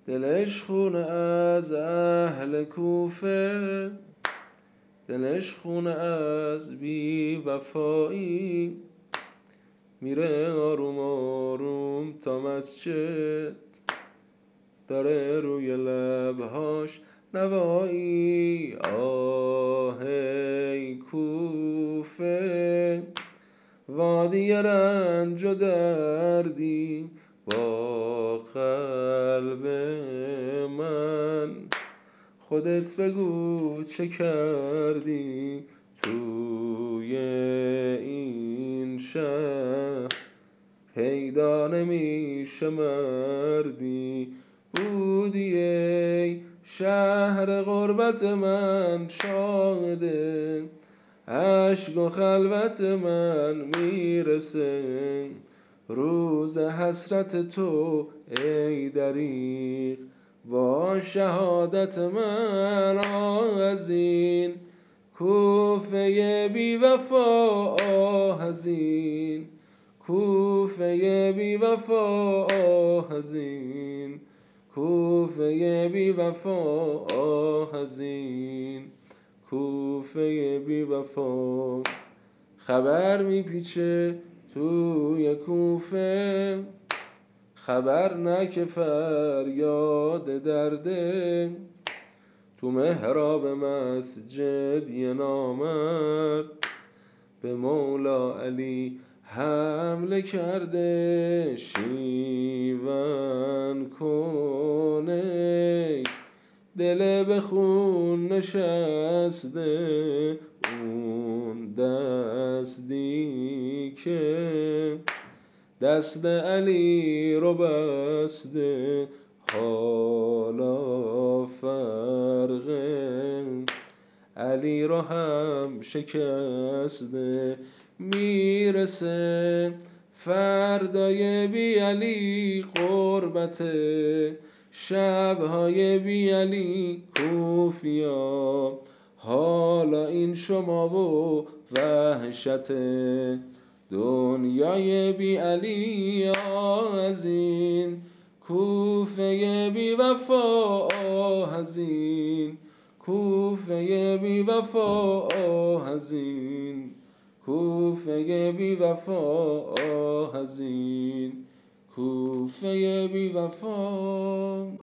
دلش خونه از اهل کوفه، دلش خونه از بی وفایی. میره آروم آروم تا مسجد، داره روی لبهاش نوایی. آه ای کوفه، وادی رنج و دردی با قلب من. خودت بگو چه کردی توی این شهر، پیدا نمیشه مردی. بودی ای شهر غربت من شاهده، عشق و خلوت من میرسه. روز حسرت تو ای دریغ، با شهادت من آه از این کوفه بی وفا. آه از این کوفه بی وفا. آه از این کوفه بی وفا. آه از این کوفه بی وفا. خبر میپیچه توی کوفه، خبر نه که فریاد درده. تو محراب مسجد یه نامرد به مولا علی حمله کرده. شیون کنه دل به خون نشسته، اون دستی که دست علی رو بسته. حالا فرقه علی رو هم شکسته. میرسه فردای بی علی قربته، شبهای بی علی کوفیا. حالا این شما و وحشته، دنیای بی علی. آه از این کوفه بی وفا. آه از این کوفه بی وفا. آه از این کوفه بی وفا. آه از این کوفه بی وفا.